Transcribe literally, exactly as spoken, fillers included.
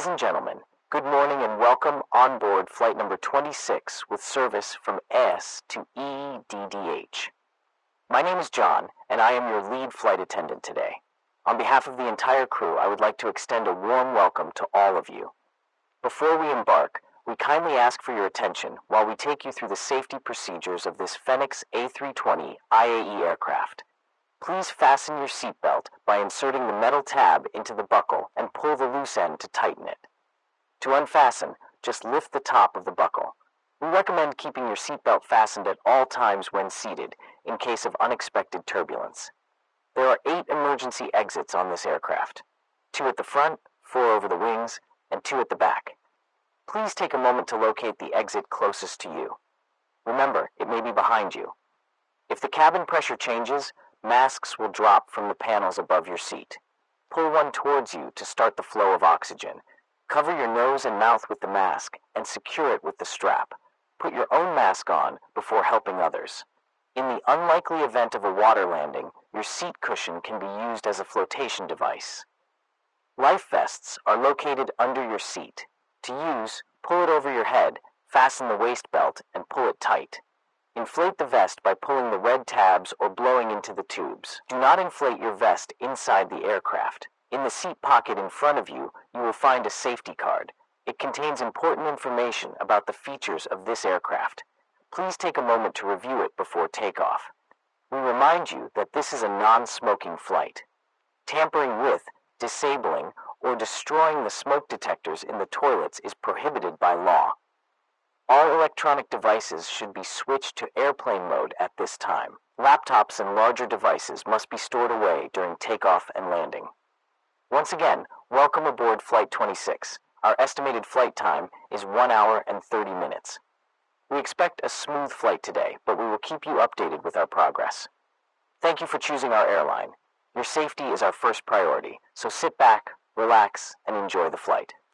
Ladies and gentlemen, good morning and welcome on board flight number twenty-six with service from S to E D D H. My name is John, and I am your lead flight attendant today. On behalf of the entire crew, I would like to extend a warm welcome to all of you. Before we embark, we kindly ask for your attention while we take you through the safety procedures of this Phoenix A three twenty I A E aircraft. Please fasten your seatbelt by inserting the metal tab into the buckle and pull the loose end to tighten it. To unfasten, just lift the top of the buckle. We recommend keeping your seatbelt fastened at all times when seated, in case of unexpected turbulence. There are eight emergency exits on this aircraft. Two at the front, four over the wings, and two at the back. Please take a moment to locate the exit closest to you. Remember, it may be behind you. If the cabin pressure changes, masks will drop from the panels above your seat. Pull one towards you to start the flow of oxygen. Cover your nose and mouth with the mask and secure it with the strap. Put your own mask on before helping others. In the unlikely event of a water landing, your seat cushion can be used as a flotation device. Life vests are located under your seat. To use, pull it over your head, fasten the waist belt, and pull it tight. Inflate the vest by pulling the red tabs or blowing into the tubes. Do not inflate your vest inside the aircraft. In the seat pocket in front of you, you will find a safety card. It contains important information about the features of this aircraft. Please take a moment to review it before takeoff. We remind you that this is a non-smoking flight. Tampering with, disabling, or destroying the smoke detectors in the toilets is prohibited by law. All electronic devices should be switched to airplane mode at this time. Laptops and larger devices must be stored away during takeoff and landing. Once again, welcome aboard Flight twenty-six. Our estimated flight time is one hour and thirty minutes. We expect a smooth flight today, but we will keep you updated with our progress. Thank you for choosing our airline. Your safety is our first priority, so sit back, relax, and enjoy the flight.